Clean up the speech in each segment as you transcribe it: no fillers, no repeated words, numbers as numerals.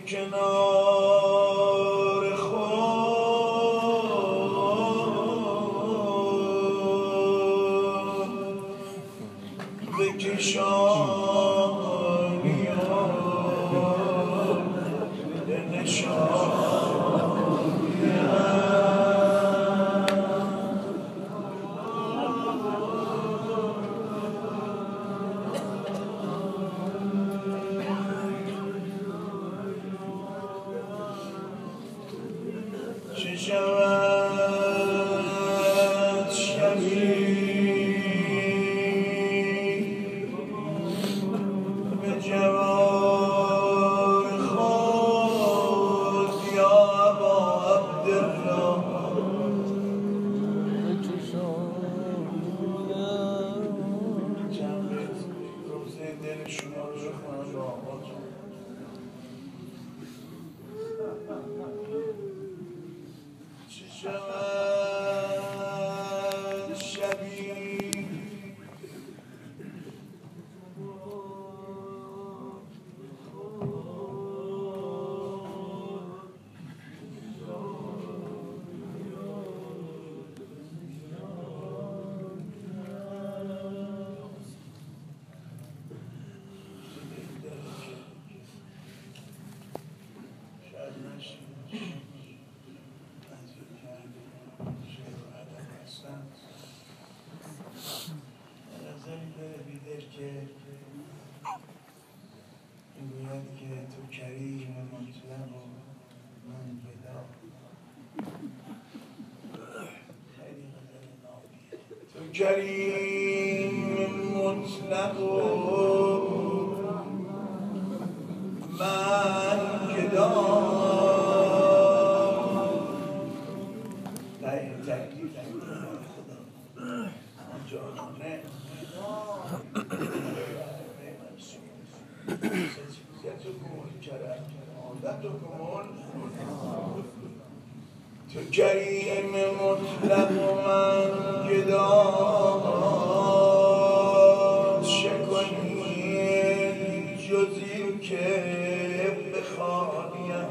کنار خود بکشانی به چه شود شبی به جوار خود یا ابا عبدالله چند بیت روزه دل شما رو بخونم با آقاتون. چه شود شبی که میگوید که تو کریم مطلق و من بدا خیلی غزل نابیه تو کریم مطلق و من گدا تکلیف خدا جانانه تو کریم مطلق و من گدا شکنی جزی که بخوانیم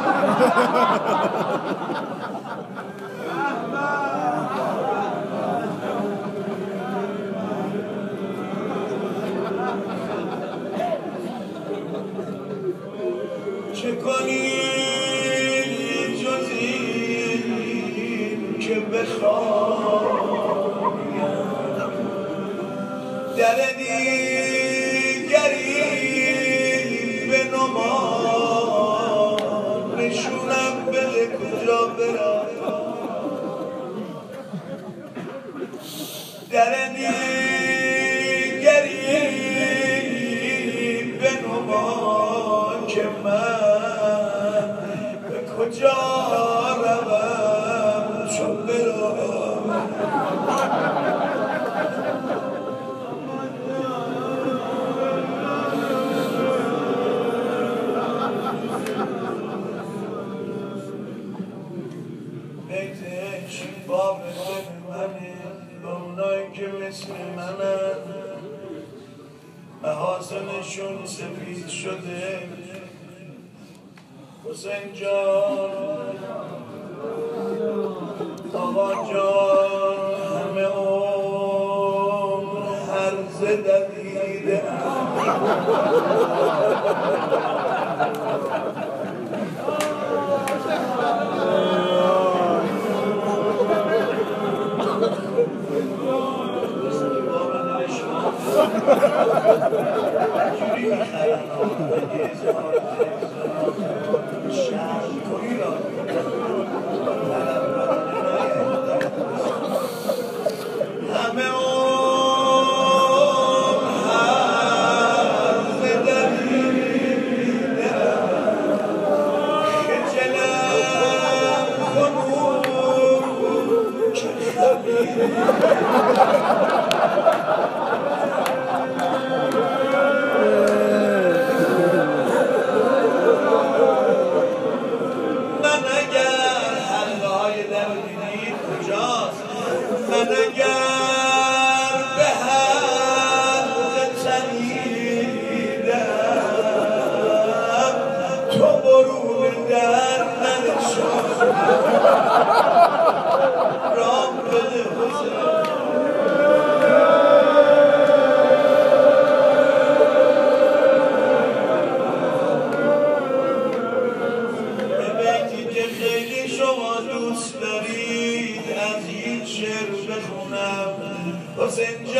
چه کنی جز این که بخوانیم در دیگری بنما نشونم بده کجا برم در دیگری بنما که من به کجا روم چون برم بیتش باب دل منه با اونایی که مثل منن محاسنشون سفید شده حسین جان آقا جان همه عمر هرزه دویده جوری میخرن شهر کوی را همه اون هرزه دویده خجلم کنون که خبیده من اگر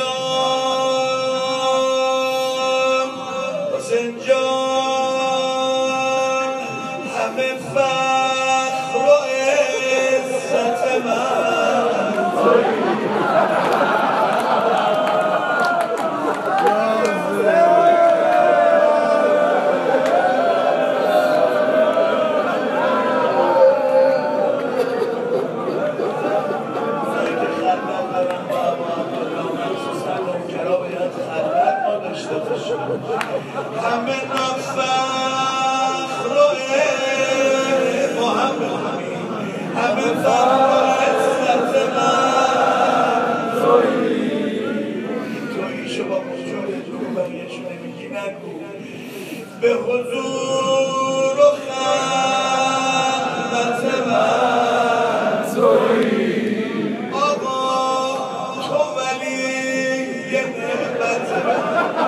جان حسین جان همه فخر و عزت من همه فخر و همه فخر و عزت من توییشو با مجرد تو بقیهشو نمیگی نگو به حضور و خدمت من آقا تو ولی یه نعمت من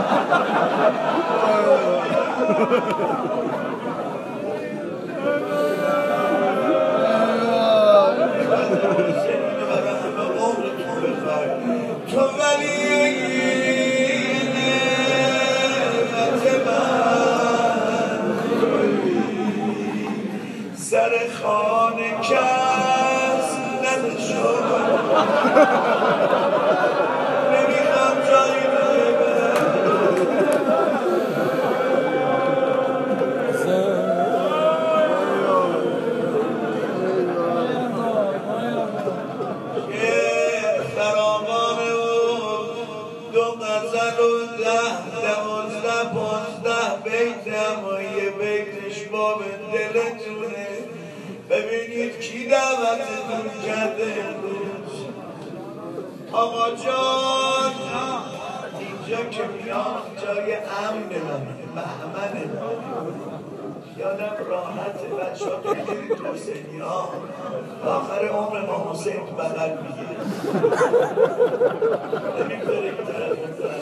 تو ولی نعمت من سر خانه کس ندشد نمیخوام جایی ببینید کی دعوتتون کرده امروز آقا جان اینجا که میام جای امن منه بهمنه یادم راحته بچه ها بگیرید حسینی ها آخر عمر ما حسین تو بغل میگیره نمیگذاره این طرف اون طرف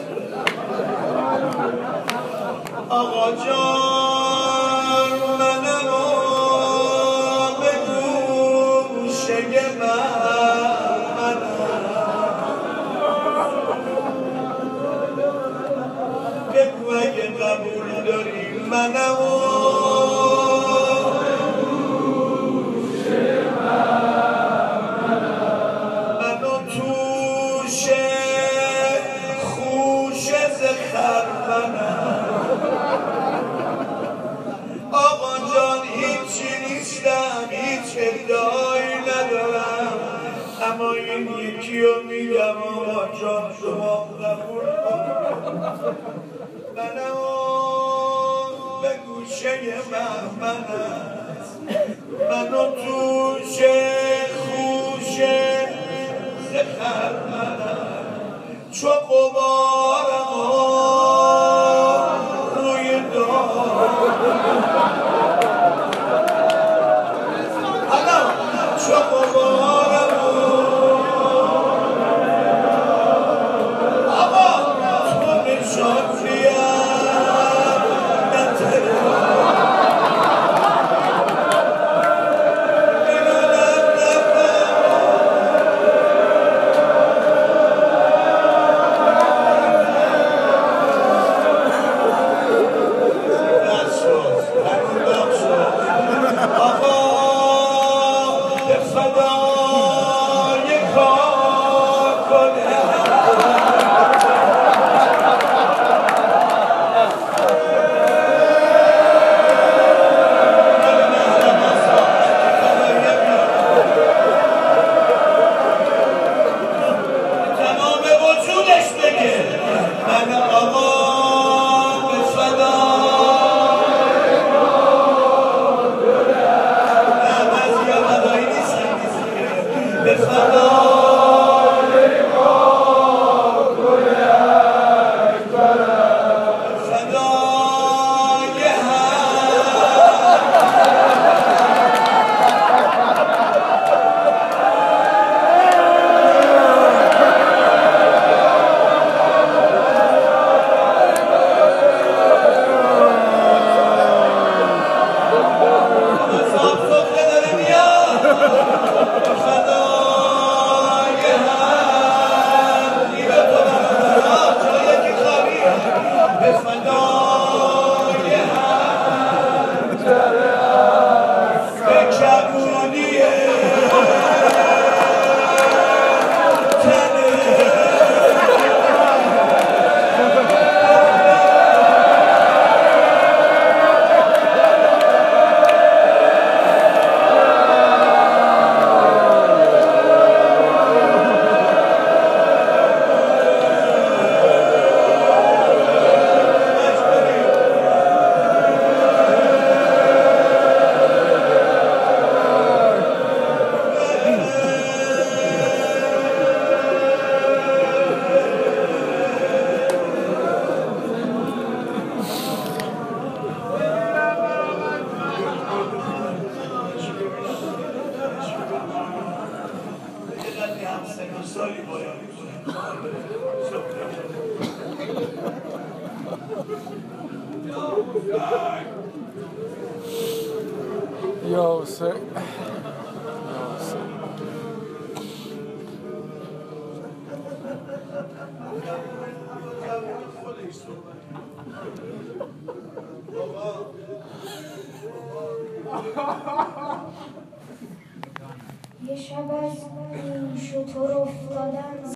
آقا جان منم بگو اگه قبول داری منم منو توشه خوشه زخر منم آقا جان هیچی نیستم هیچ ادعایی ندارم اما این یکی رو میگم آقا جان شما قبول منم به گوشه محمنم منو توشه خوشه زخر منم چو قبارم روی دار چو قبارم آقا تو نشان یا حسین یه شب از این شطور افتادن